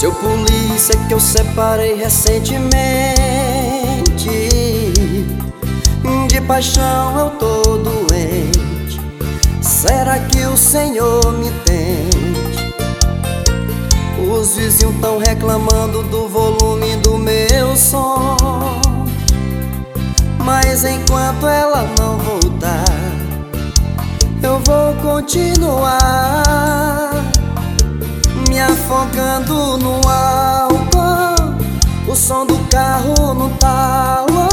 Seu polícia que eu separei recentemente, de paixão eu tô doente. Será que o Senhor me entende? Os vizinhos tão reclamando do volume do meu som, mas enquanto ela não voltar, eu vou continuar me afogando no álcool, o som do carro no talo.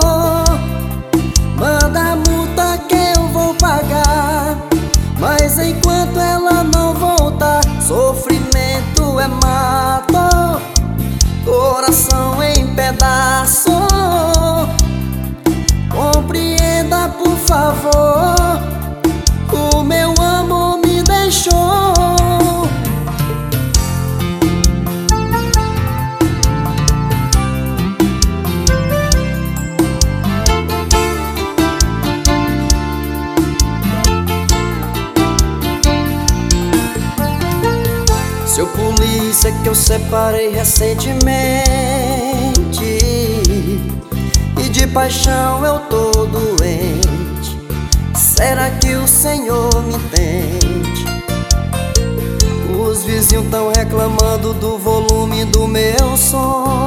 Manda a multa que eu vou pagar, mas enquanto ela não voltar, sofrimento é mato, coração em pedaço. Compreenda, por favor, o meu amor me deixou. Seu polícia que eu separei recentemente, e de paixão eu tô doente. Será que o Senhor me entende? Os vizinhos tão reclamando do volume do meu som,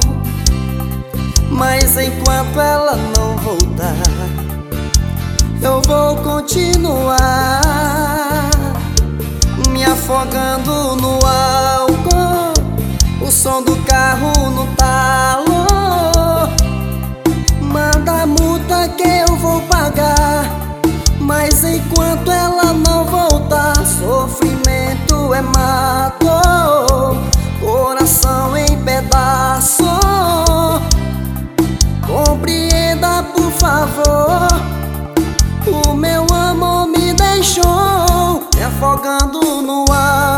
mas enquanto ela não voltar, eu vou continuar me afogando no álcool, o som do carro no talo. Manda a multa que eu vou pagar, mas enquanto ela não voltar, sofrimento é mato, coração em pedaço. Compreenda, por favor, o meu amor me deixou, me afogando no ar.